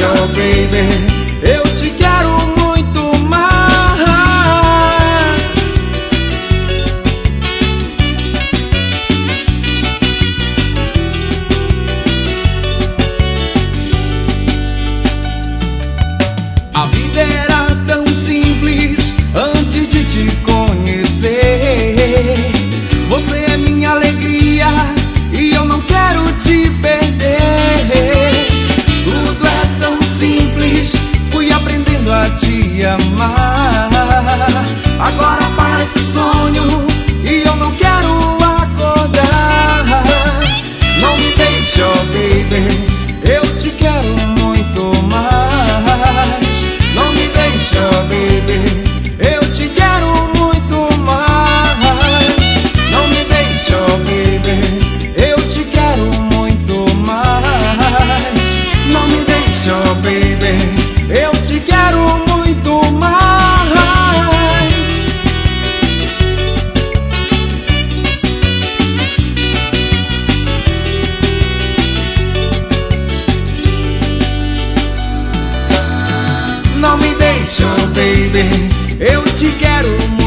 deixa, oh baby, eu te quero muito mais. A vida era tão simples antes de te conhecer. Você é minha alegria e eu não quero te perder. Tudo é tão simples, fui aprendendo a te amar. Agora parece sonho e eu não quero acordar. Não me deixe, oh baby, eu te quero muito mais. Não me deixe, oh baby, eu te quero muito mais. Não me deixe, oh baby, eu te quero muito mais. Não me deixe, oh baby, eu te quero muito mais. Não me deixe, oh baby, eu te quero muito.